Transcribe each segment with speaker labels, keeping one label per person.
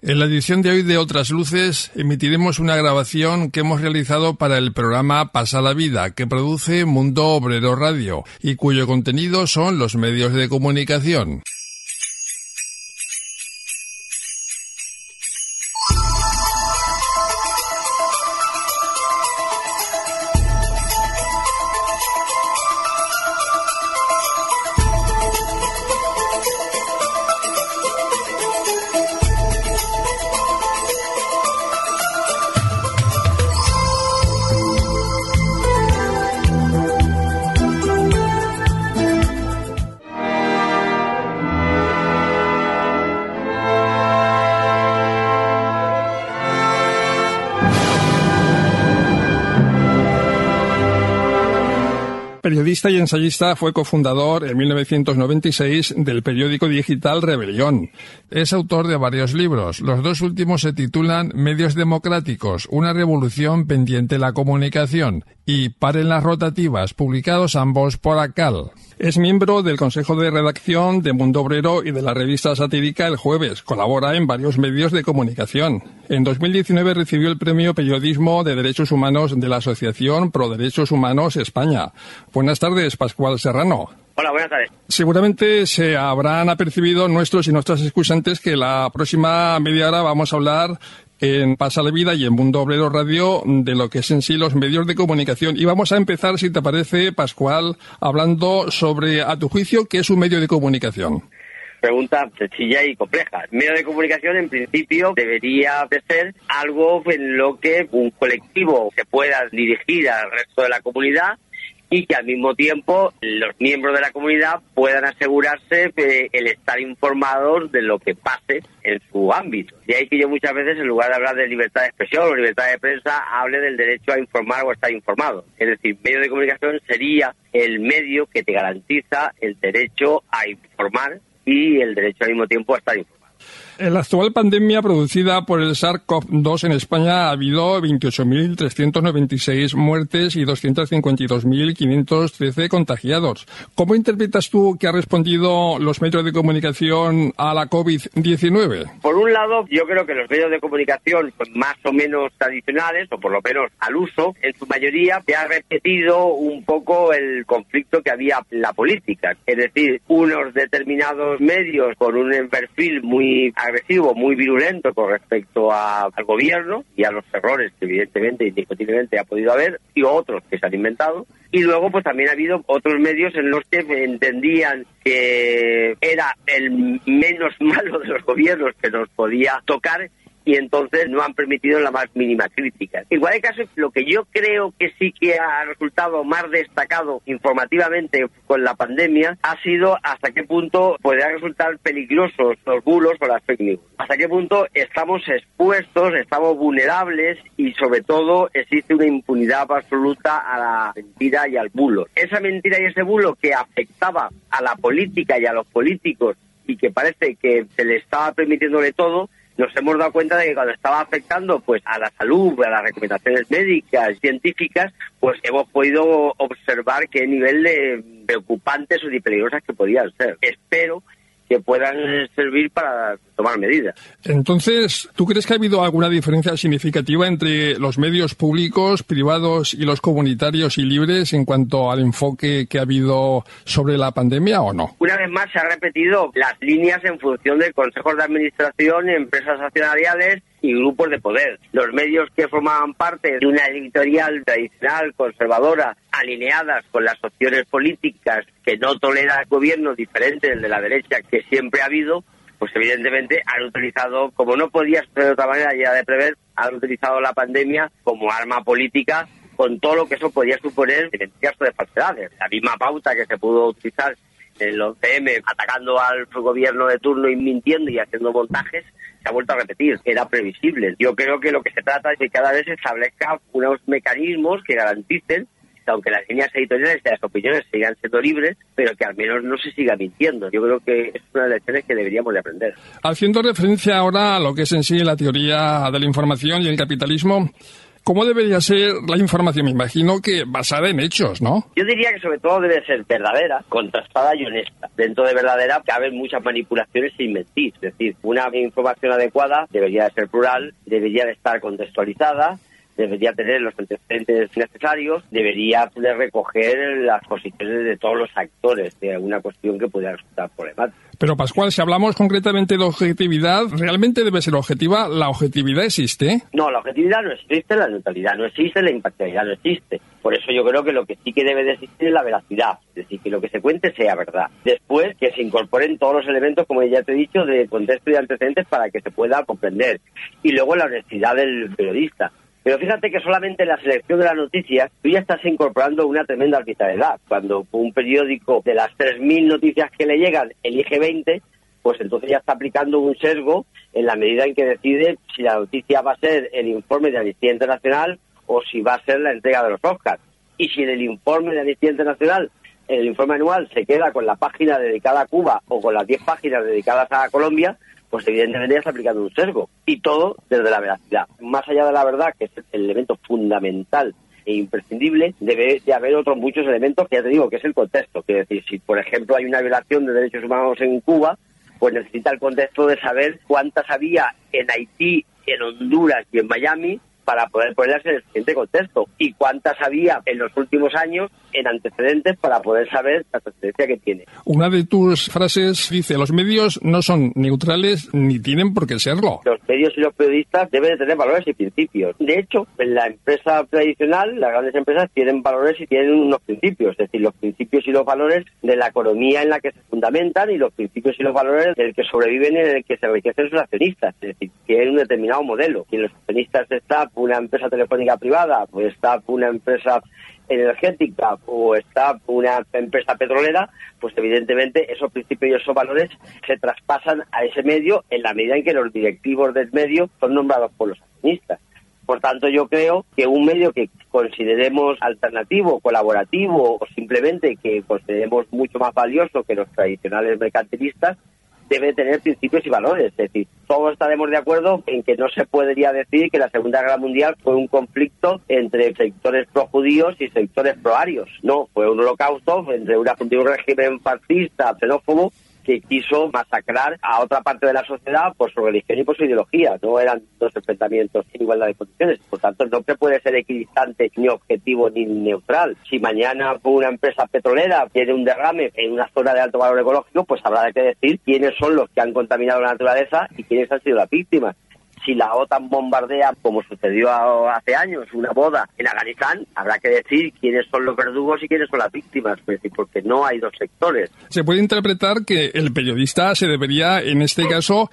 Speaker 1: En la edición de hoy de Otras Luces emitiremos una grabación que hemos realizado para el programa Pasa la Vida, que produce Mundo Obrero Radio y cuyo contenido son los medios de comunicación. Periodista y ensayista, fue cofundador en 1996 del periódico digital Rebelión. Es autor de varios libros. Los dos últimos se titulan Medios democráticos, una revolución pendiente de la comunicación, y Paren las rotativas, publicados ambos por ACAL. Es miembro del Consejo de Redacción de Mundo Obrero y de la revista satírica El Jueves. Colabora en varios medios de comunicación. En 2019 recibió el Premio Periodismo de Derechos Humanos de la Asociación Pro Derechos Humanos España. Buenas tardes, Pascual Serrano.
Speaker 2: Hola, buenas tardes.
Speaker 1: Seguramente se habrán apercibido nuestros y nuestras escuchantes que la próxima media hora vamos a hablar en Pasa la Vida y en Mundo Obrero Radio de lo que es en sí los medios de comunicación. Y vamos a empezar, si te parece, Pascual, hablando sobre, a tu juicio, ¿qué es un medio de comunicación?
Speaker 2: Pregunta sencilla y compleja. El medio de comunicación, en principio, debería de ser algo en lo que un colectivo se pueda dirigir al resto de la comunidad y que al mismo tiempo los miembros de la comunidad puedan asegurarse de el estar informados de lo que pase en su ámbito. De ahí que yo muchas veces, en lugar de hablar de libertad de expresión o libertad de prensa, hable del derecho a informar o a estar informado. Es decir, medio de comunicación sería el medio que te garantiza el derecho a informar y el derecho al mismo tiempo a estar informado.
Speaker 1: En la actual pandemia producida por el SARS-CoV-2 en España ha habido 28.396 muertes y 252.513 contagiados. ¿Cómo interpretas tú que ha respondido los medios de comunicación a la COVID-19?
Speaker 2: Por un lado, yo creo que los medios de comunicación más o menos tradicionales, o por lo menos al uso, en su mayoría se ha repetido un poco el conflicto que había en la política. Es decir, unos determinados medios con un perfil muy agresivo, muy virulento con respecto al gobierno y a los errores que evidentemente, indiscutiblemente ha podido haber, y otros que se han inventado. Y luego pues también ha habido otros medios en los que entendían que era el menos malo de los gobiernos que nos podía tocar, y entonces no han permitido la más mínima crítica. En cualquier caso, lo que yo creo que sí que ha resultado más destacado informativamente con la pandemia ha sido hasta qué punto podrían resultar peligrosos los bulos o las fake news. Hasta qué punto estamos expuestos, estamos vulnerables y sobre todo existe una impunidad absoluta a la mentira y al bulo. Esa mentira y ese bulo que afectaba a la política y a los políticos y que parece que se le estaba permitiéndole todo, nos hemos dado cuenta de que cuando estaba afectando pues a la salud, a las recomendaciones médicas, científicas, pues hemos podido observar qué nivel de preocupantes o de peligrosas que podían ser. Espero que puedan servir para tomar medidas.
Speaker 1: Entonces, ¿tú crees que ha habido alguna diferencia significativa entre los medios públicos, privados y los comunitarios y libres en cuanto al enfoque que ha habido sobre la pandemia o no?
Speaker 2: Una vez más se han repetido las líneas en función de consejos de administración, empresas accionariales y grupos de poder. Los medios que formaban parte de una editorial tradicional, conservadora, alineadas con las opciones políticas que no toleran gobiernos diferentes del de la derecha que siempre ha habido, pues evidentemente han utilizado, como no podía ser de otra manera ya de prever, han utilizado la pandemia como arma política con todo lo que eso podía suponer en caso de falsedades. La misma pauta que se pudo utilizar en el 11M atacando al gobierno de turno y mintiendo y haciendo montajes, se ha vuelto a repetir. Era previsible. Yo creo que lo que se trata es que cada vez se establezca unos mecanismos que garanticen que aunque las líneas editoriales de las opiniones sigan siendo libres, pero que al menos no se siga mintiendo. Yo creo que es una de las lecciones que deberíamos de aprender.
Speaker 1: Haciendo referencia ahora a lo que es en sí la teoría de la información y el capitalismo, ¿Cómo debería ser la información? Me imagino que basada en hechos, ¿no?
Speaker 2: Yo diría que sobre todo debe ser verdadera, contrastada y honesta. Dentro de verdadera caben muchas manipulaciones sin mentir. Es decir, una información adecuada debería de ser plural, debería de estar contextualizada, debería tener los antecedentes necesarios, debería poder recoger las posiciones de todos los actores de alguna cuestión que pudiera resultar problemática.
Speaker 1: Pero, Pascual, si hablamos concretamente de objetividad, ¿realmente debe ser objetiva? ¿La objetividad existe?
Speaker 2: No, la objetividad no existe, la neutralidad no existe, la imparcialidad no existe. Por eso yo creo que lo que sí que debe de existir es la veracidad, es decir, que lo que se cuente sea verdad. Después, que se incorporen todos los elementos, como ya te he dicho, de contexto y de antecedentes para que se pueda comprender. Y luego la honestidad del periodista. Pero fíjate que solamente en la selección de las noticias tú ya estás incorporando una tremenda arbitrariedad. Cuando un periódico de las 3.000 noticias que le llegan elige 20, pues entonces ya está aplicando un sesgo en la medida en que decide si la noticia va a ser el informe de Amnistía Internacional o si va a ser la entrega de los Oscars. Y si en el informe de Amnistía Internacional, en el informe anual, se queda con la página dedicada a Cuba o con las 10 páginas dedicadas a Colombia, pues evidentemente ya está aplicando un sesgo. Y todo desde la veracidad. Más allá de la verdad, que es el elemento fundamental e imprescindible, debe de haber otros muchos elementos que ya te digo, que es el contexto. Quiero decir, si por ejemplo hay una violación de derechos humanos en Cuba, pues necesita el contexto de saber cuántas había en Haití, en Honduras y en Miami, para poder ponerlas en el siguiente contexto, y cuántas había en los últimos años en antecedentes para poder saber la trascendencia que tiene.
Speaker 1: Una de tus frases dice: los medios no son neutrales ni tienen por qué serlo.
Speaker 2: Los medios y los periodistas deben de tener valores y principios. De hecho, en la empresa tradicional, las grandes empresas tienen valores y tienen unos principios, es decir, los principios y los valores de la economía en la que se fundamentan y los principios y los valores del que sobreviven y en el que se enriquecen sus accionistas, es decir, que hay un determinado modelo. Si los accionistas está una empresa telefónica privada, pues está una empresa energética o está una empresa petrolera, pues evidentemente esos principios y esos valores se traspasan a ese medio en la medida en que los directivos del medio son nombrados por los accionistas. Por tanto, yo creo que un medio que consideremos alternativo, colaborativo o simplemente que consideremos mucho más valioso que los tradicionales mercantilistas debe tener principios y valores. Es decir, todos estaremos de acuerdo en que no se podría decir que la Segunda Guerra Mundial fue un conflicto entre sectores pro-judíos y sectores pro-arios. No, fue un holocausto entre un régimen fascista, xenófobo, que quiso masacrar a otra parte de la sociedad por su religión y por su ideología. No eran dos enfrentamientos en igualdad de condiciones. Por tanto, no se puede ser equidistante, ni objetivo, ni neutral. Si mañana una empresa petrolera tiene un derrame en una zona de alto valor ecológico, pues habrá que decir quiénes son los que han contaminado la naturaleza y quiénes han sido las víctimas. Si la OTAN bombardea, como sucedió hace años, una boda en Afganistán, habrá que decir quiénes son los verdugos y quiénes son las víctimas, porque no hay dos sectores.
Speaker 1: Se puede interpretar que el periodista se debería, en este caso,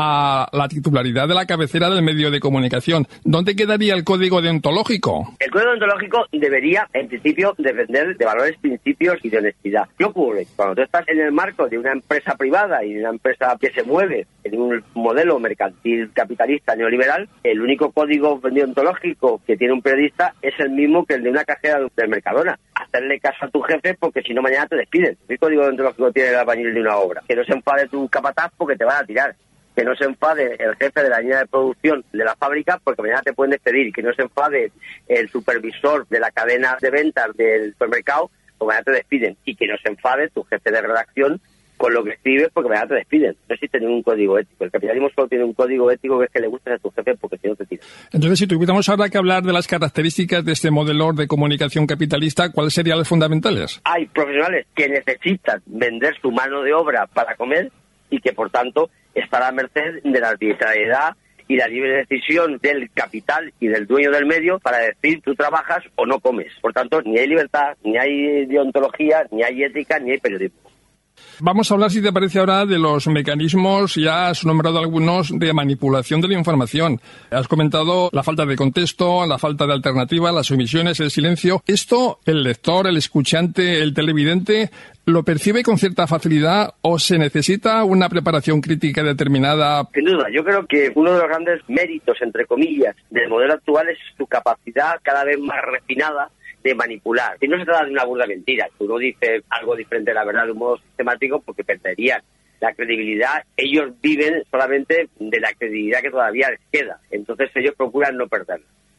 Speaker 1: a la titularidad de la cabecera del medio de comunicación. ¿Dónde quedaría el código deontológico?
Speaker 2: El código deontológico debería, en principio, depender de valores, principios y de honestidad. ¿Qué ocurre? Cuando tú estás en el marco de una empresa privada y de una empresa que se mueve en un modelo mercantil capitalista neoliberal, el único código deontológico que tiene un periodista es el mismo que el de una cajera del Mercadona. Hacerle caso a tu jefe porque si no mañana te despiden. ¿Qué código deontológico tiene el albañil de una obra? Que no se enfade tu capataz porque te van a tirar. Que no se enfade el jefe de la línea de producción de la fábrica porque mañana te pueden despedir. Que no se enfade el supervisor de la cadena de ventas del supermercado porque mañana te despiden. Y que no se enfade tu jefe de redacción con lo que escribes porque mañana te despiden. No existe ningún código ético. El capitalismo solo tiene un código ético que es que le gustes a tu jefe porque si no te tiran.
Speaker 1: Entonces, si tuviéramos ahora que hablar de las características de este modelo de comunicación capitalista, ¿cuáles serían las fundamentales?
Speaker 2: Hay profesionales que necesitan vender su mano de obra para comer y que, por tanto, estará a merced de la arbitrariedad y la libre decisión del capital y del dueño del medio para decir tú trabajas o no comes. Por tanto, ni hay libertad, ni hay deontología, ni hay ética, ni hay periodismo.
Speaker 1: Vamos a hablar, si te parece ahora, de los mecanismos, ya has nombrado algunos, de manipulación de la información. Has comentado la falta de contexto, la falta de alternativa, las omisiones, el silencio. ¿Esto el lector, el escuchante, el televidente lo percibe con cierta facilidad o se necesita una preparación crítica determinada?
Speaker 2: Sin duda, yo creo que uno de los grandes méritos, entre comillas, del modelo actual es su capacidad cada vez más refinada de manipular. Si no se trata de una burda mentira, tú no dices algo diferente de la verdad de un modo sistemático porque perderían la credibilidad. Ellos viven solamente de la credibilidad que todavía les queda, entonces ellos procuran no perderla.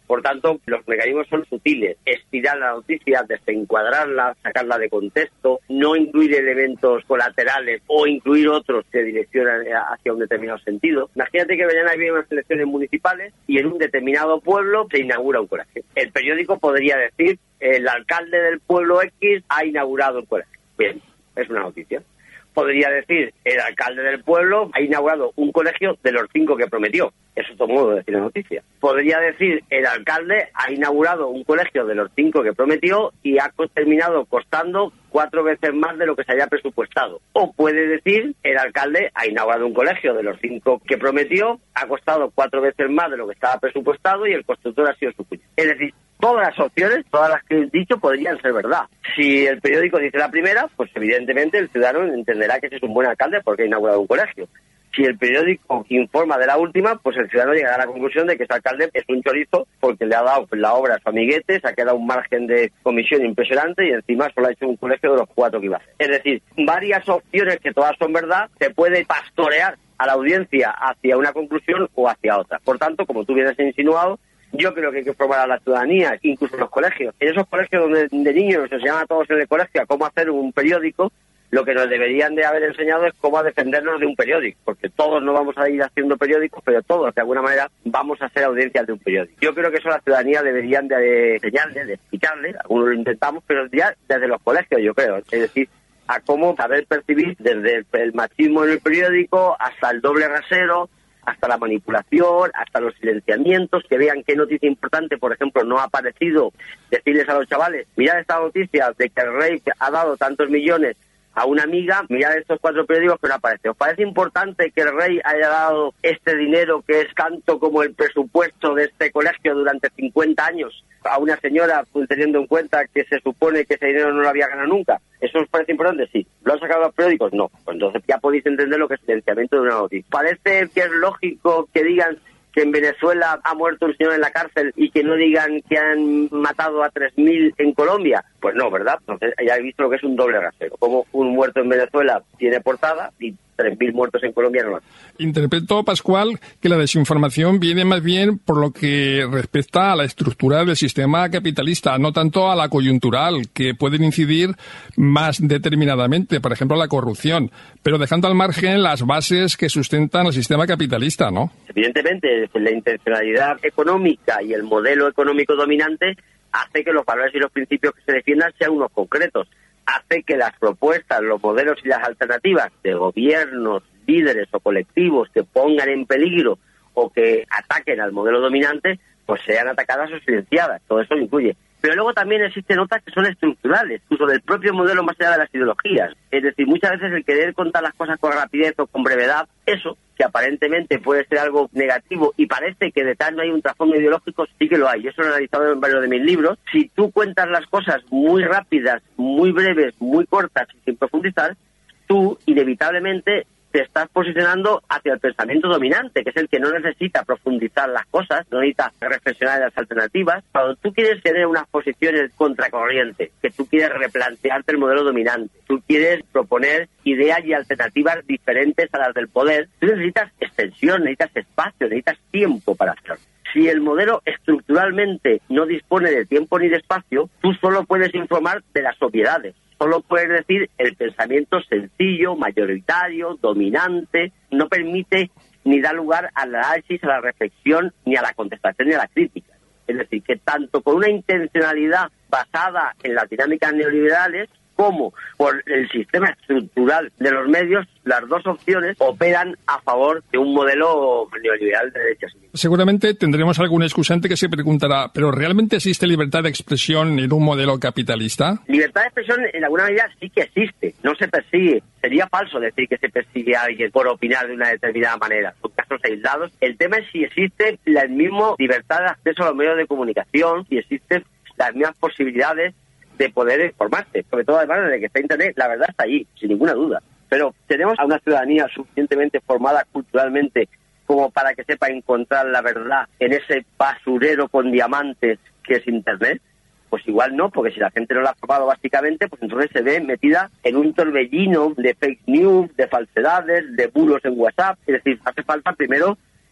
Speaker 2: Por tanto, los mecanismos son sutiles. Estirar la noticia, desencuadrarla, sacarla de contexto, no incluir elementos colaterales o incluir otros que direccionan hacia un determinado sentido. Imagínate que mañana hay unas elecciones municipales y en un determinado pueblo se inaugura un colegio. El periódico podría decir: el alcalde del pueblo X ha inaugurado un colegio. Bien, es una noticia. Podría decir: el alcalde del pueblo ha inaugurado un colegio de los 5 que prometió. Es otro modo de decir la noticia. Podría decir: el alcalde ha inaugurado un colegio de los 5 que prometió y ha terminado costando 4 veces más de lo que se haya presupuestado. O puede decir: el alcalde ha inaugurado un colegio de los 5 que prometió, ha costado 4 veces más de lo que estaba presupuestado y el constructor ha sido su cuñado. Es decir, todas las opciones, todas las que he dicho, podrían ser verdad. Si el periódico dice la primera, pues evidentemente el ciudadano entenderá que ese es un buen alcalde porque ha inaugurado un colegio. Si el periódico informa de la última, pues el ciudadano llegará a la conclusión de que ese alcalde es un chorizo porque le ha dado la obra a su amiguete, se ha quedado un margen de comisión impresionante y encima solo ha hecho un colegio de los 4 que iba a hacer. Es decir, varias opciones que todas son verdad, se puede pastorear a la audiencia hacia una conclusión o hacia otra. Por tanto, como tú bien has insinuado, yo creo que hay que formar a la ciudadanía, incluso en los colegios. En esos colegios donde de niños nos enseñan a todos en el colegio a cómo hacer un periódico, lo que nos deberían de haber enseñado es cómo a defendernos de un periódico, porque todos no vamos a ir haciendo periódicos, pero todos de alguna manera vamos a ser audiencias de un periódico. Yo creo que eso a la ciudadanía deberían de enseñarle, de explicarle, algunos lo intentamos, pero ya desde los colegios, yo creo, es decir, a cómo saber percibir desde el machismo en el periódico hasta el doble rasero, hasta la manipulación, hasta los silenciamientos, que vean qué noticia importante, por ejemplo, no ha aparecido, decirles a los chavales: mirad esta noticia de que el rey ha dado tantos millones a una amiga, mirad estos 4 periódicos que no aparecen. ¿Os parece importante que el rey haya dado este dinero, que es tanto como el presupuesto de este colegio durante 50 años, a una señora, teniendo en cuenta que se supone que ese dinero no lo había ganado nunca? ¿Eso os parece importante? Sí. ¿Lo han sacado los periódicos? No. Pues entonces ya podéis entender lo que es el silenciamiento de una noticia. ¿Parece que es lógico que digan que en Venezuela ha muerto un señor en la cárcel y que no digan que han matado a 3.000 en Colombia? Pues no, ¿verdad? Entonces ya he visto lo que es un doble rasero. Como un muerto en Venezuela tiene portada y 3.000 muertos en Colombia no.
Speaker 1: Interpreto, Pascual, que la desinformación viene más bien por lo que respecta a la estructura del sistema capitalista, no tanto a la coyuntural, que pueden incidir más determinadamente, por ejemplo, la corrupción, pero dejando al margen las bases que sustentan el sistema capitalista, ¿no?
Speaker 2: Evidentemente, la intencionalidad económica y el modelo económico dominante hace que los valores y los principios que se defiendan sean unos concretos. Hace que las propuestas, los modelos y las alternativas de gobiernos, líderes o colectivos que pongan en peligro o que ataquen al modelo dominante, pues sean atacadas o silenciadas. Todo eso lo incluye. Pero luego también existen otras que son estructurales, incluso del propio modelo más allá de las ideologías. Es decir, muchas veces el querer contar las cosas con rapidez o con brevedad, eso, que aparentemente puede ser algo negativo y parece que detrás no hay un trasfondo ideológico, sí que lo hay. Eso lo he analizado en varios de mis libros. Si tú cuentas las cosas muy rápidas, muy breves, muy cortas y sin profundizar, tú inevitablemente te estás posicionando hacia el pensamiento dominante, que es el que no necesita profundizar las cosas, no necesita reflexionar en las alternativas. Cuando tú quieres tener unas posiciones contracorriente, que tú quieres replantearte el modelo dominante, tú quieres proponer ideas y alternativas diferentes a las del poder, tú necesitas extensión, necesitas espacio, necesitas tiempo para hacerlo. Si el modelo estructuralmente no dispone de tiempo ni de espacio, tú solo puedes informar de las obviedades. Solo puedes decir el pensamiento sencillo, mayoritario, dominante, no permite ni da lugar al análisis, a la reflexión, ni a la contestación ni a la crítica. Es decir, que tanto con una intencionalidad basada en las dinámicas neoliberales como por el sistema estructural de los medios, las dos opciones operan a favor de un modelo neoliberal de derechas.
Speaker 1: Seguramente tendremos algún excusante que se preguntará, ¿pero realmente existe libertad de expresión en un modelo capitalista?
Speaker 2: Libertad de expresión en alguna medida sí que existe, no se persigue. Sería falso decir que se persigue a alguien por opinar de una determinada manera. Son casos aislados. El tema es si existe la misma libertad de acceso a los medios de comunicación, si existen las mismas posibilidades de poder informarse, sobre todo además de que está Internet, la verdad está ahí, sin ninguna duda. Pero tenemos a una ciudadanía suficientemente formada culturalmente como para que sepa encontrar la verdad en ese basurero con diamantes que es Internet. Pues igual no, porque si la gente no la ha formado básicamente, pues entonces se ve metida en un torbellino de fake news, de falsedades, de bulos en WhatsApp. Es decir, hace falta primero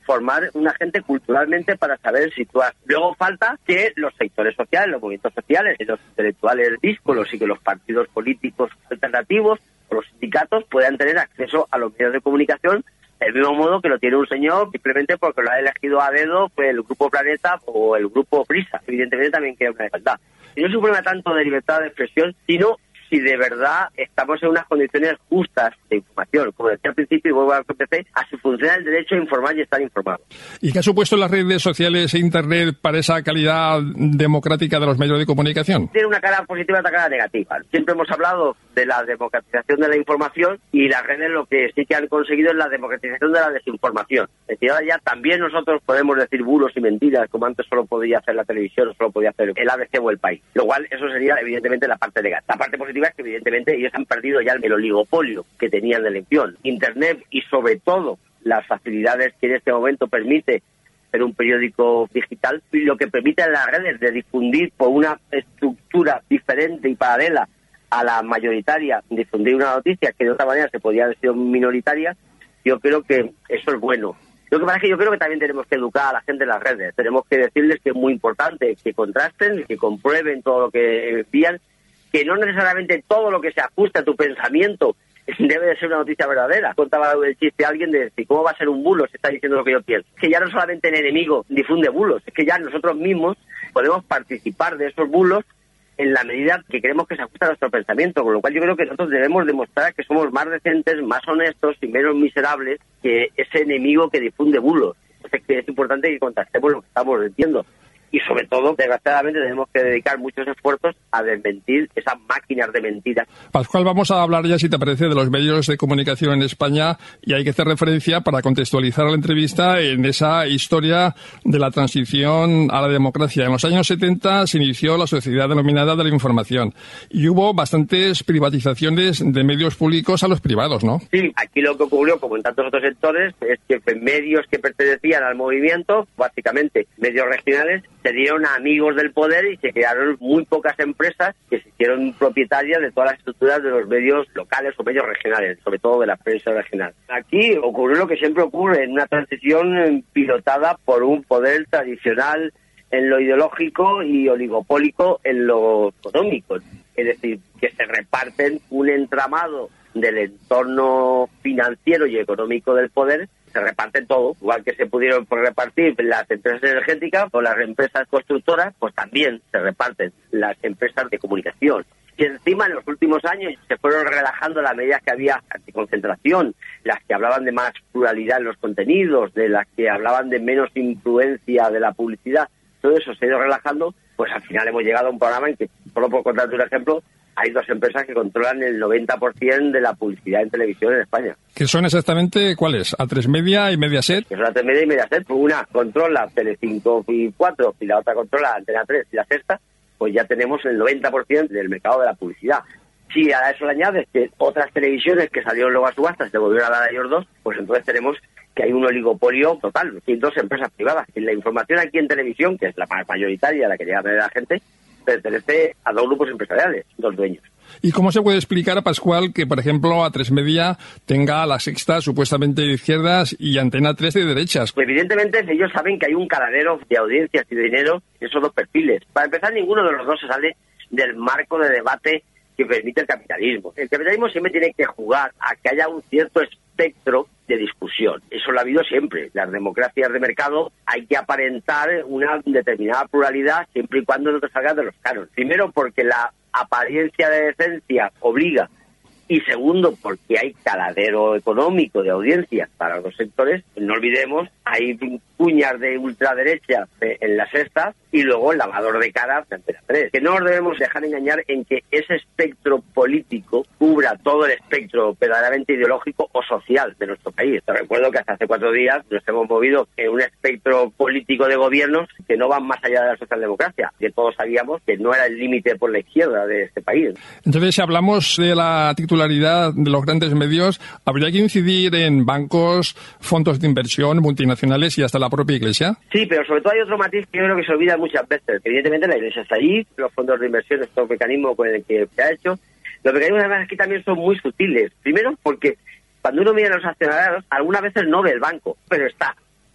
Speaker 2: formar una gente culturalmente para saber situar. Luego falta que los sectores sociales, los movimientos sociales, los intelectuales díscolos y que los partidos políticos alternativos o los sindicatos puedan tener acceso a los medios de comunicación del mismo modo que lo tiene un señor simplemente porque lo ha elegido a dedo pues, el Grupo Planeta o el Grupo Prisa. Evidentemente también queda una desigualdad. Y no es un problema tanto de libertad de expresión, sino si de verdad estamos en unas condiciones justas de información. Como decía al principio, y vuelvo a empezar, así funciona el derecho a informar y estar informado.
Speaker 1: ¿Y qué ha supuesto las redes sociales e Internet para esa calidad democrática de los medios de comunicación?
Speaker 2: Tiene una cara positiva y otra cara negativa. Siempre hemos hablado de la democratización de la información y las redes lo que sí que han conseguido es la democratización de la desinformación. Es decir, ahora ya también nosotros podemos decir bulos y mentiras, como antes solo podía hacer la televisión o solo podía hacer el ABC o el País. Lo cual, eso sería evidentemente la parte negativa. La parte positiva es que evidentemente ellos han perdido ya el oligopolio que tenían de elección. Internet y sobre todo las facilidades que en este momento permite ser un periódico digital y lo que permite a las redes de difundir por una estructura diferente y paralela a la mayoritaria, difundir una noticia que de otra manera se podría haber sido minoritaria, yo creo que eso es bueno. Lo que pasa es que yo creo que también tenemos que educar a la gente en las redes. Tenemos que decirles que es muy importante que contrasten, que comprueben todo lo que envían, que no necesariamente todo lo que se ajusta a tu pensamiento debe de ser una noticia verdadera. Contaba el chiste a alguien de decir, ¿cómo va a ser un bulo si está diciendo lo que yo pienso? Es que ya no solamente el enemigo difunde bulos, es que ya nosotros mismos podemos participar de esos bulos en la medida que queremos que se ajuste a nuestro pensamiento, con lo cual yo creo que nosotros debemos demostrar que somos más decentes, más honestos y menos miserables que ese enemigo que difunde bulos. Entonces que es importante que contrastemos lo que estamos diciendo. Y sobre todo, desgraciadamente, tenemos que dedicar muchos esfuerzos a desmentir esas máquinas de mentiras.
Speaker 1: Pascual, vamos a hablar ya, si te parece, de los medios de comunicación en España y hay que hacer referencia para contextualizar la entrevista en esa historia de la transición a la democracia. En los años 70 se inició la sociedad denominada de la información y hubo bastantes privatizaciones de medios públicos a los privados, ¿no?
Speaker 2: Sí, aquí lo que ocurrió, como en tantos otros sectores, es que medios que pertenecían al movimiento, básicamente medios regionales, se dieron a amigos del poder y se crearon muy pocas empresas que se hicieron propietarias de todas las estructuras de los medios locales o medios regionales, sobre todo de la prensa regional. Aquí ocurrió lo que siempre ocurre en una transición pilotada por un poder tradicional en lo ideológico y oligopólico en lo económico. Es decir, que se reparten un entramado del entorno financiero y económico del poder, se reparten todo, igual que se pudieron repartir las empresas energéticas o las empresas constructoras, pues también se reparten las empresas de comunicación. Y encima en los últimos años se fueron relajando las medidas que había de concentración, las que hablaban de más pluralidad en los contenidos, de las que hablaban de menos influencia de la publicidad, todo eso se ha ido relajando, pues al final hemos llegado a un programa en que, solo por contarte un ejemplo, hay dos empresas que controlan el 90% de la publicidad en televisión en España.
Speaker 1: ¿Qué son exactamente cuáles? ¿A3Media y Mediaset?
Speaker 2: Que son A3Media y Mediaset. Una controla Telecinco y 4 y la otra controla Antena 3 y La Sexta, pues ya tenemos el 90% del mercado de la publicidad. Si a eso le añades que otras televisiones que salieron luego a subasta se volvieron a dar a ellos dos, pues entonces tenemos que hay un oligopolio total. Hay dos empresas privadas. Y la información aquí en televisión, que es la más mayoritaria, la que llega a ver la gente, pertenece a dos grupos empresariales, dos dueños.
Speaker 1: ¿Y cómo se puede explicar a Pascual que, por ejemplo, A3Media tenga La Sexta supuestamente de izquierdas y Antena 3 de derechas?
Speaker 2: Pues evidentemente ellos saben que hay un caladero de audiencias y de dinero en esos dos perfiles. Para empezar, ninguno de los dos se sale del marco de debate que permite el capitalismo. El capitalismo siempre tiene que jugar a que haya un cierto espectro de discusión. Eso lo ha habido siempre. Las democracias de mercado hay que aparentar una determinada pluralidad siempre y cuando no te salgas de los cánones. Primero, porque la apariencia de decencia obliga, y segundo, porque hay caladero económico de audiencias para los sectores. No olvidemos, hay cuñas de ultraderecha en La Sexta y luego el lavador de cara de Antena 3. Que no nos debemos dejar engañar en que ese espectro político cubra todo el espectro verdaderamente ideológico o social de nuestro país. Te recuerdo que hasta hace 4 días nos hemos movido en un espectro político de gobiernos que no van más allá de la socialdemocracia, que todos sabíamos que no era el límite por la izquierda de este país.
Speaker 1: Entonces, si hablamos de la titularidad de los grandes medios, habría que incidir en bancos, fondos de inversión, multinacionales y hasta la propia Iglesia.
Speaker 2: Sí, pero sobre todo hay otro matiz que yo creo que se olvida muchas veces. Evidentemente la Iglesia está allí, los fondos de inversión, estos mecanismos con el que se ha hecho. Los mecanismos además aquí también son muy sutiles. Primero porque cuando uno mira a los accionarios, algunas veces no ve el banco, pero está.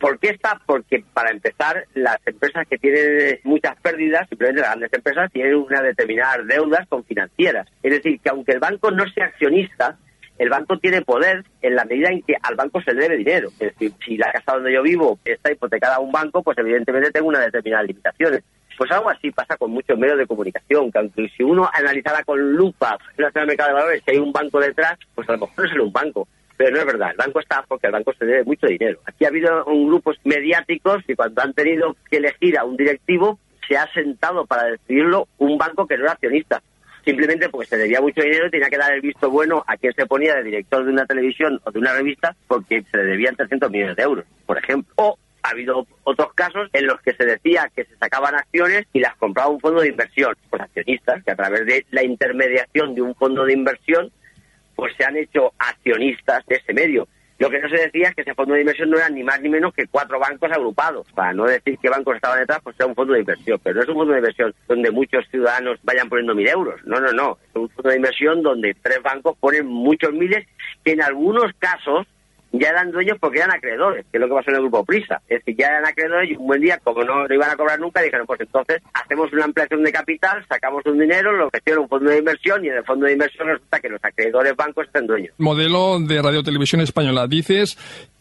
Speaker 2: ¿Por qué está? Porque, para empezar, las empresas que tienen muchas pérdidas, simplemente las grandes empresas, tienen unas determinadas deudas con financieras. Es decir, que aunque el banco no sea accionista, el banco tiene poder en la medida en que al banco se le debe dinero. Es decir, si la casa donde yo vivo está hipotecada a un banco, pues evidentemente tengo unas determinadas limitaciones. Pues algo así pasa con muchos medios de comunicación, que aunque si uno analizara con lupa en el mercado de valores, si hay un banco detrás, pues a lo mejor no es un banco. Pero no es verdad, el banco está porque el banco se debe mucho dinero. Aquí ha habido grupos mediáticos y cuando han tenido que elegir a un directivo, se ha sentado para decidirlo un banco que no era accionista. Simplemente porque se debía mucho dinero y tenía que dar el visto bueno a quien se ponía de director de una televisión o de una revista porque se le debían 300 millones de euros, por ejemplo. O ha habido otros casos en los que se decía que se sacaban acciones y las compraba un fondo de inversión. Pues accionistas que a través de la intermediación de un fondo de inversión pues se han hecho accionistas de ese medio. Lo que no se decía es que ese fondo de inversión no era ni más ni menos que 4 bancos agrupados. Para no decir qué bancos estaban detrás, pues era un fondo de inversión. Pero no es un fondo de inversión donde muchos ciudadanos vayan poniendo 1.000 euros. No. Es un fondo de inversión donde 3 bancos ponen muchos miles, que en algunos casos ya eran dueños porque eran acreedores, que es lo que pasó en el Grupo Prisa. Es decir, ya eran acreedores y un buen día, como no lo iban a cobrar nunca, dijeron, pues entonces hacemos una ampliación de capital, sacamos un dinero, lo gestiona un fondo de inversión y en el fondo de inversión resulta que los acreedores bancos están dueños.
Speaker 1: Modelo de Radio Televisión Española. Dices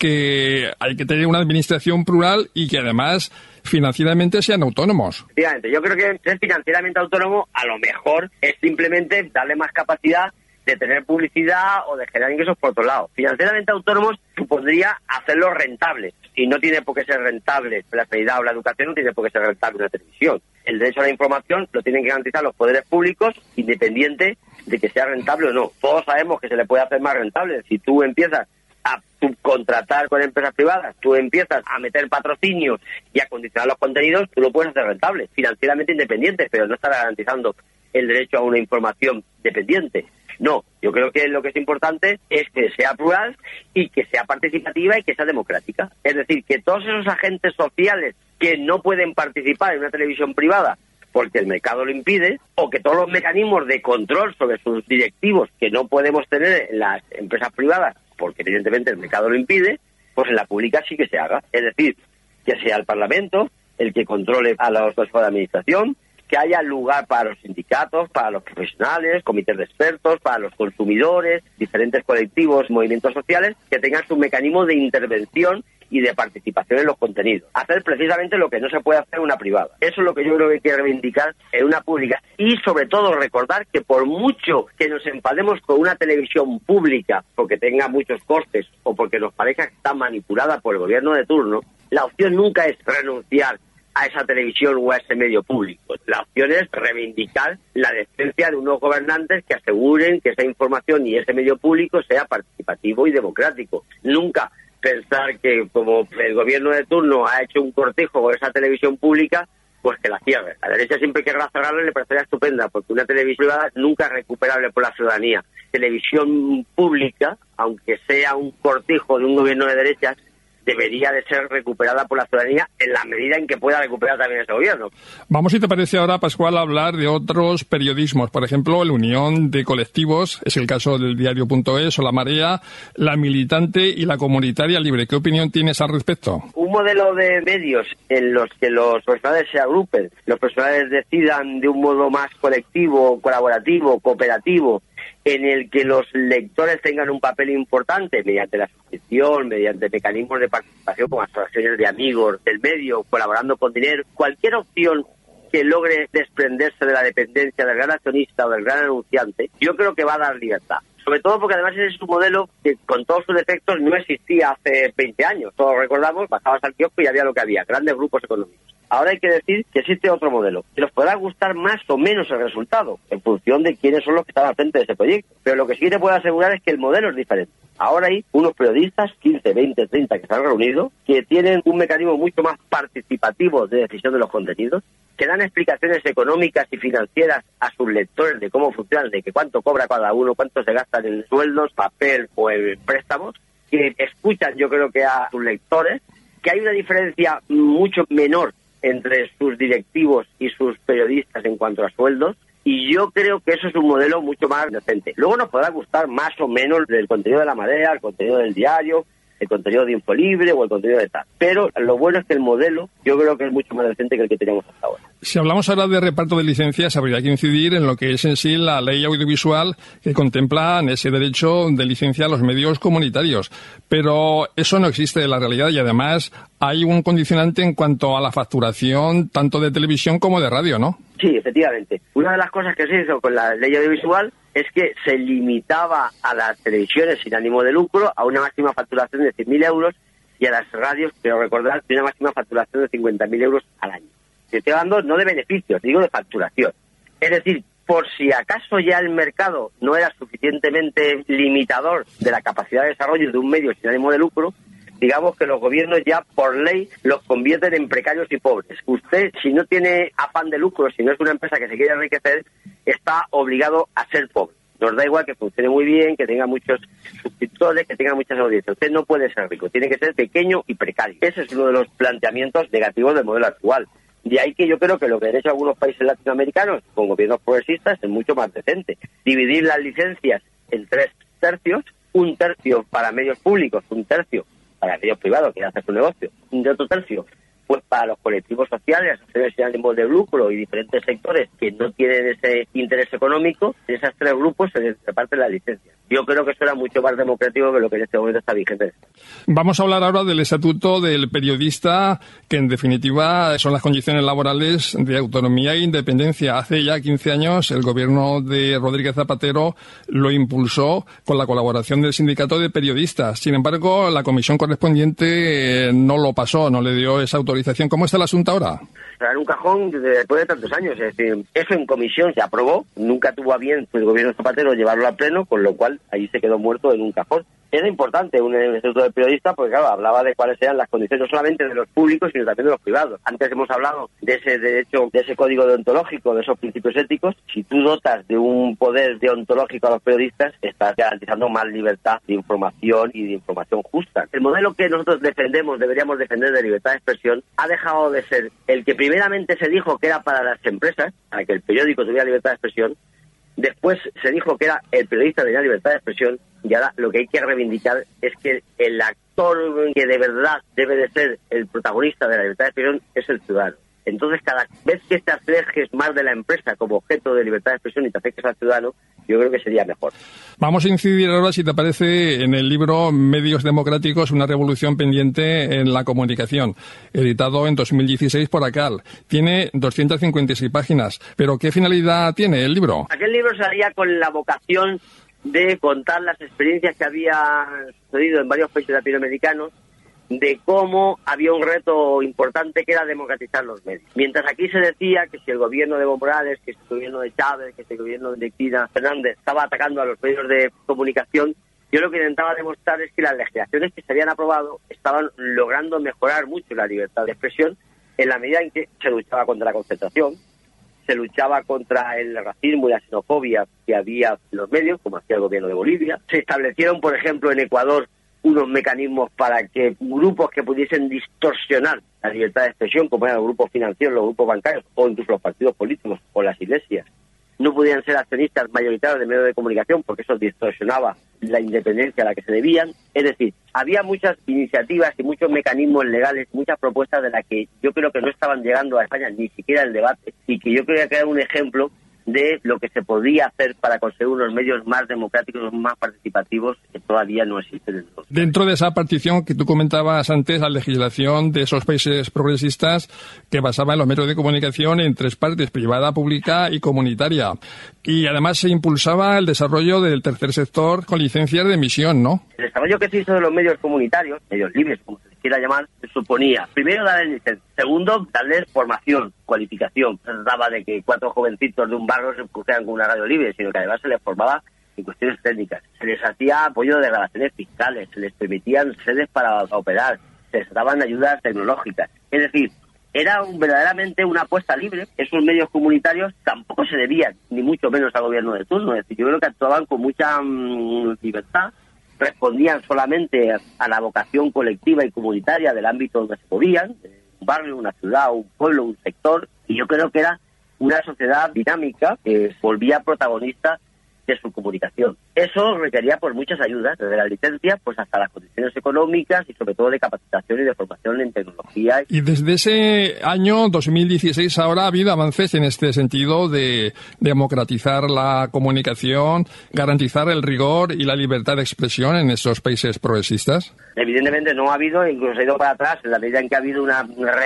Speaker 1: que hay que tener una administración plural y que además financieramente sean autónomos.
Speaker 2: Efectivamente, yo creo que ser financieramente autónomo a lo mejor es simplemente darle más capacidad de tener publicidad o de generar ingresos por otro lado. Financieramente autónomos supondría hacerlo rentable. Y no tiene por qué ser rentable la sanidad o la educación, no tiene por qué ser rentable una televisión. El derecho a la información lo tienen que garantizar los poderes públicos, independiente de que sea rentable o no. Todos sabemos que se le puede hacer más rentable. Si tú empiezas a subcontratar con empresas privadas, tú empiezas a meter patrocinios y a condicionar los contenidos, tú lo puedes hacer rentable, financieramente independiente, pero no estás garantizando el derecho a una información dependiente. No, yo creo que lo que es importante es que sea plural y que sea participativa y que sea democrática. Es decir, que todos esos agentes sociales que no pueden participar en una televisión privada porque el mercado lo impide, o que todos los mecanismos de control sobre sus directivos que no podemos tener en las empresas privadas porque evidentemente el mercado lo impide, pues en la pública sí que se haga. Es decir, que sea el Parlamento el que controle a los consejos de administración, que haya lugar para los sindicatos, para los profesionales, comités de expertos, para los consumidores, diferentes colectivos, movimientos sociales, que tengan su mecanismo de intervención y de participación en los contenidos. Hacer precisamente lo que no se puede hacer en una privada. Eso es lo que yo creo que hay que reivindicar en una pública. Y sobre todo recordar que por mucho que nos enfademos con una televisión pública, porque tenga muchos costes o porque nos parezca que está manipulada por el gobierno de turno, la opción nunca es renunciar a esa televisión o a ese medio público. La opción es reivindicar la decencia de unos gobernantes que aseguren que esa información y ese medio público sea participativo y democrático. Nunca pensar que como el gobierno de turno ha hecho un cortejo con esa televisión pública, pues que la cierre. A la derecha siempre querrá cerrarla y le parecería estupenda, porque una televisión privada nunca es recuperable por la ciudadanía. Televisión pública, aunque sea un cortejo de un gobierno de derechas, debería de ser recuperada por la ciudadanía en la medida en que pueda recuperar también ese gobierno.
Speaker 1: Vamos, si te parece ahora, Pascual, a hablar de otros periodismos. Por ejemplo, la Unión de Colectivos, es el caso del Diario.es o La Marea, La Militante y La Comunitaria Libre. ¿Qué opinión tienes al respecto?
Speaker 2: Un modelo de medios en los que los profesionales se agrupen, los profesionales decidan de un modo más colectivo, colaborativo, cooperativo, en el que los lectores tengan un papel importante mediante la suscripción, mediante mecanismos de participación como asociaciones de amigos del medio, colaborando con dinero, cualquier opción que logre desprenderse de la dependencia del gran accionista o del gran anunciante, yo creo que va a dar libertad. Sobre todo porque además ese es un modelo que con todos sus defectos no existía hace 20 años. Todos recordamos, bajabas al kiosco y había lo que había, grandes grupos económicos. Ahora hay que decir que existe otro modelo, que nos podrá gustar más o menos el resultado, en función de quiénes son los que están al frente de ese proyecto. Pero lo que sí te puedo asegurar es que el modelo es diferente. Ahora hay unos periodistas, 15, 20, 30, que se han reunido, que tienen un mecanismo mucho más participativo de decisión de los contenidos, que dan explicaciones económicas y financieras a sus lectores de cómo funcionan, de que cuánto cobra cada uno, cuánto se gastan en sueldos, papel o en préstamos, que escuchan, yo creo que a sus lectores, que hay una diferencia mucho menor entre sus directivos y sus periodistas en cuanto a sueldos, y yo creo que eso es un modelo mucho más decente. Luego nos podrá gustar más o menos del contenido de La Marea, el contenido del diario, el contenido de Infolibre o el contenido de tal. Pero lo bueno es que el modelo yo creo que es mucho más decente que el que teníamos hasta ahora.
Speaker 1: Si hablamos ahora de reparto de licencias, habría que incidir en lo que es en sí la ley audiovisual que contempla ese derecho de licencia a los medios comunitarios. Pero eso no existe en la realidad y además hay un condicionante en cuanto a la facturación tanto de televisión como de radio, ¿no?
Speaker 2: Sí, efectivamente. Una de las cosas que se hizo con la ley audiovisual es que se limitaba a las televisiones sin ánimo de lucro a una máxima facturación de 100.000 euros y a las radios, quiero recordar, de una máxima facturación de 50.000 euros al año. Estoy hablando no de beneficios, digo de facturación. Es decir, por si acaso ya el mercado no era suficientemente limitador de la capacidad de desarrollo de un medio sin ánimo de lucro, digamos que los gobiernos ya por ley los convierten en precarios y pobres. Usted, si no tiene afán de lucro, si no es una empresa que se quiere enriquecer, está obligado a ser pobre. Nos da igual que funcione muy bien, que tenga muchos suscriptores, que tenga muchas audiencias. Usted no puede ser rico, tiene que ser pequeño y precario. Ese es uno de los planteamientos negativos del modelo actual. De ahí que yo creo que lo que han hecho algunos países latinoamericanos con gobiernos progresistas es mucho más decente. Dividir las licencias en 3 tercios, 1 tercio para medios públicos, 1 tercio para medios privados que hacen su negocio, y otro tercio pues para los colectivos sociales, asociaciones sin ánimo de lucro y diferentes sectores que no tienen ese interés económico. En esos 3 grupos se reparten las licencias. Yo creo que eso era mucho más democrático que lo que en este momento está vigente.
Speaker 1: Vamos a hablar ahora del estatuto del periodista, que en definitiva son las condiciones laborales de autonomía e independencia. Hace ya 15 años el gobierno de Rodríguez Zapatero lo impulsó con la colaboración del sindicato de periodistas. Sin embargo, la comisión correspondiente no lo pasó, no le dio esa autorización. ¿Cómo está el asunto ahora?
Speaker 2: En un cajón después de tantos años. Es decir, eso en comisión se aprobó, nunca tuvo a bien el gobierno Zapatero llevarlo a pleno, con lo cual ahí se quedó muerto en un cajón. Era importante un estatuto de periodista porque, claro, hablaba de cuáles eran las condiciones no solamente de los públicos, sino también de los privados. Antes hemos hablado de ese derecho, de ese código deontológico, de esos principios éticos. Si tú dotas de un poder deontológico a los periodistas, estás garantizando más libertad de información y de información justa. El modelo que nosotros defendemos, deberíamos defender, de libertad de expresión, ha dejado de ser el que primeramente se dijo que era para las empresas, para que el periódico tuviera libertad de expresión. Después se dijo que era el periodista tenía libertad de expresión, y ahora lo que hay que reivindicar es que el actor que de verdad debe de ser el protagonista de la libertad de expresión es el ciudadano. Entonces, cada vez que te alejes más de la empresa como objeto de libertad de expresión y te acerques al ciudadano, yo creo que sería mejor.
Speaker 1: Vamos a incidir ahora, si te parece, en el libro Medios Democráticos, una revolución pendiente en la comunicación, editado en 2016 por ACAL. Tiene 256 páginas, pero ¿qué finalidad tiene el libro?
Speaker 2: Aquel libro salía con la vocación de contar las experiencias que había sucedido en varios países latinoamericanos, de cómo había un reto importante que era democratizar los medios. Mientras aquí se decía que si el gobierno de Evo Morales, que si el gobierno de Chávez, que si el gobierno de Cristina Fernández estaba atacando a los medios de comunicación, yo lo que intentaba demostrar es que las legislaciones que se habían aprobado estaban logrando mejorar mucho la libertad de expresión en la medida en que se luchaba contra la concentración, se luchaba contra el racismo y la xenofobia que había en los medios, como hacía el gobierno de Bolivia. Se establecieron, por ejemplo, en Ecuador, unos mecanismos para que grupos que pudiesen distorsionar la libertad de expresión, como eran los grupos financieros, los grupos bancarios o incluso los partidos políticos o las iglesias, no pudieran ser accionistas mayoritarios de medios de comunicación porque eso distorsionaba la independencia a la que se debían. Es decir, había muchas iniciativas y muchos mecanismos legales, muchas propuestas de las que yo creo que no estaban llegando a España ni siquiera el debate, y que yo creo que era un ejemplo de lo que se podía hacer para conseguir unos medios más democráticos, más participativos, que todavía no existen.
Speaker 1: Dentro de esa partición que tú comentabas antes, la legislación de esos países progresistas que basaba en los medios de comunicación en 3 partes, privada, pública y comunitaria. Y además se impulsaba el desarrollo del tercer sector con licencias de emisión, ¿no?
Speaker 2: El desarrollo que se hizo de los medios comunitarios, medios libres, como se les quiera llamar, suponía, primero, darles licencia. Segundo, darles formación, cualificación. No se trataba de que 4 jovencitos de un barrio se pusieran con una radio libre, sino que además se les formaba en cuestiones técnicas. Se les hacía apoyo de relaciones fiscales, se les permitían sedes para operar, se les daban ayudas tecnológicas. Es decir, era verdaderamente una apuesta libre. Esos medios comunitarios tampoco se debían, ni mucho menos al gobierno de turno. Es decir, yo creo que actuaban con mucha libertad, respondían solamente a la vocación colectiva y comunitaria del ámbito donde se podían, un barrio, una ciudad, un pueblo, un sector, y yo creo que era una sociedad dinámica que volvía protagonista de su comunicación. Eso requería pues muchas ayudas, desde la licencia pues hasta las condiciones económicas y sobre todo de capacitación y de formación en tecnología.
Speaker 1: Y desde ese año 2016 ahora ha habido avances en este sentido de democratizar la comunicación, garantizar el rigor y la libertad de expresión en esos países progresistas.
Speaker 2: Evidentemente no ha habido, incluso ha ido para atrás, en la medida en que ha habido una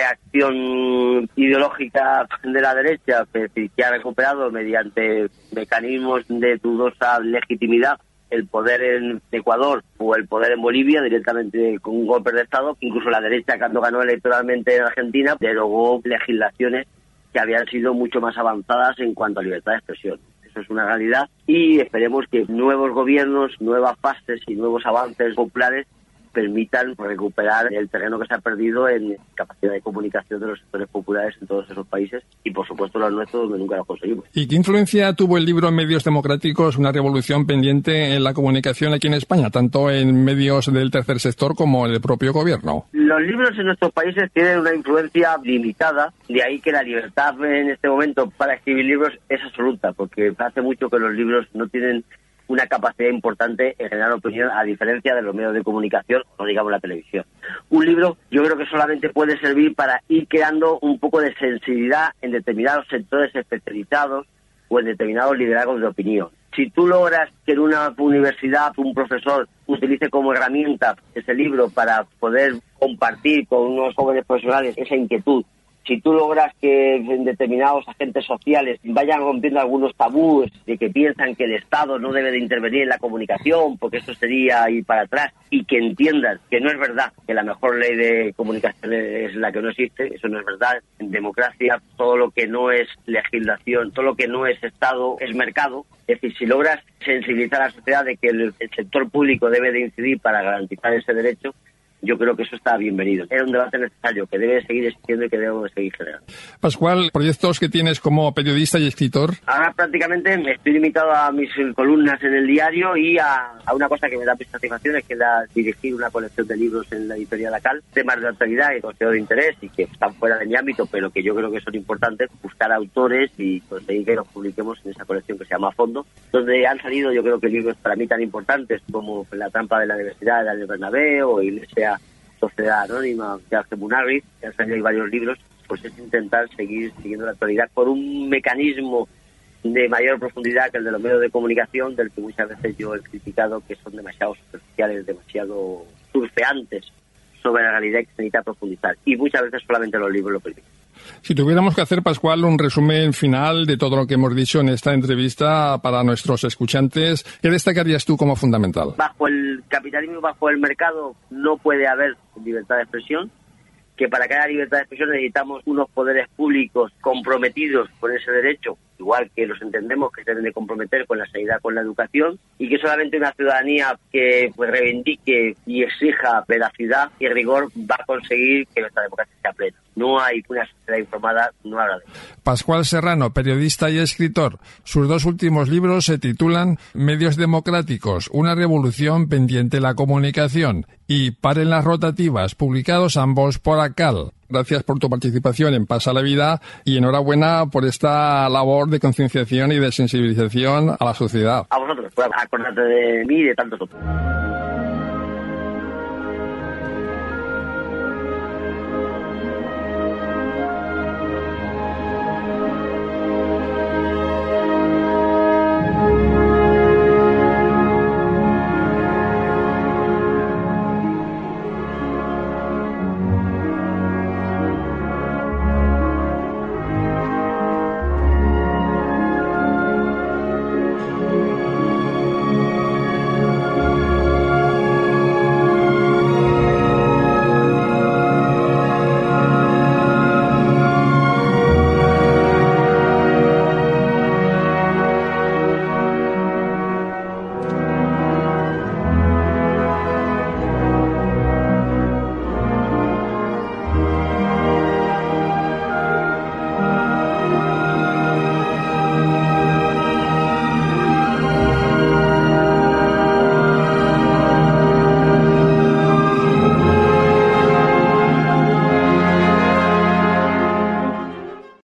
Speaker 2: reacción ideológica de la derecha que ha recuperado mediante mecanismos de dudosa legitimidad el poder en Ecuador o el poder en Bolivia directamente con un golpe de Estado. Incluso la derecha, cuando ganó electoralmente en Argentina, derogó legislaciones que habían sido mucho más avanzadas en cuanto a libertad de expresión. Eso es una realidad y esperemos que nuevos gobiernos, nuevas fases y nuevos avances populares permitan recuperar el terreno que se ha perdido en capacidad de comunicación de los sectores populares en todos esos países y, por supuesto, los nuestros, donde nunca lo conseguimos.
Speaker 1: ¿Y qué influencia tuvo el libro en Medios Democráticos, una revolución pendiente en la comunicación aquí en España, tanto en medios del tercer sector como en el propio gobierno?
Speaker 2: Los libros en nuestros países tienen una influencia limitada, de ahí que la libertad en este momento para escribir libros es absoluta, porque hace mucho que los libros no tienen una capacidad importante en generar opinión, a diferencia de los medios de comunicación, no digamos la televisión. Un libro yo creo que solamente puede servir para ir creando un poco de sensibilidad en determinados sectores especializados o en determinados liderazgos de opinión. Si tú logras que en una universidad un profesor utilice como herramienta ese libro para poder compartir con unos jóvenes profesionales esa inquietud, si tú logras que determinados agentes sociales vayan rompiendo algunos tabúes de que piensan que el Estado no debe de intervenir en la comunicación porque eso sería ir para atrás, y que entiendan que no es verdad que la mejor ley de comunicación es la que no existe, eso no es verdad. En democracia todo lo que no es legislación, todo lo que no es Estado es mercado. Es decir, si logras sensibilizar a la sociedad de que el sector público debe de incidir para garantizar ese derecho, yo creo que eso está bienvenido. Era un debate necesario que debe seguir existiendo y que debemos seguir generando.
Speaker 1: Pascual, ¿proyectos que tienes como periodista y escritor?
Speaker 2: Ahora prácticamente me estoy limitado a mis columnas en el diario y a una cosa que me da satisfacción, es que dirigir una colección de libros en la editorial ACAL, temas de actualidad que considero de interés y que están fuera de mi ámbito, pero que yo creo que son importantes, buscar autores y conseguir que los publiquemos en esa colección que se llama A Fondo, donde han salido yo creo que libros para mí tan importantes como La trampa de la universidad de Daniel Bernabé o Iglesia Sociedad Anónima de Ángel Munarriz, que han salido varios libros. Pues es intentar seguir siguiendo la actualidad por un mecanismo de mayor profundidad que el de los medios de comunicación, del que muchas veces yo he criticado que son demasiado superficiales, demasiado surfeantes sobre la realidad que se necesita profundizar, y muchas veces solamente los libros lo permiten.
Speaker 1: Si tuviéramos que hacer, Pascual, un resumen final de todo lo que hemos dicho en esta entrevista para nuestros escuchantes, ¿qué destacarías tú como fundamental?
Speaker 2: Bajo el capitalismo y bajo el mercado no puede haber libertad de expresión, que para que haya libertad de expresión necesitamos unos poderes públicos comprometidos con ese derecho, igual que los entendemos que se deben de comprometer con la sanidad, con la educación, y que solamente una ciudadanía que pues reivindique y exija veracidad y rigor va a conseguir que nuestra democracia sea plena. No hay una sociedad informada, no habla de eso.
Speaker 1: Pascual Serrano, periodista y escritor. Sus dos últimos libros se titulan Medios Democráticos, una revolución pendiente de la comunicación, y Paren las rotativas, publicados ambos por ACAL. Gracias por tu participación en Pasa la Vida y enhorabuena por esta labor de concienciación y de sensibilización a la sociedad.
Speaker 2: A vosotros, acordate de mí y de tantos otros.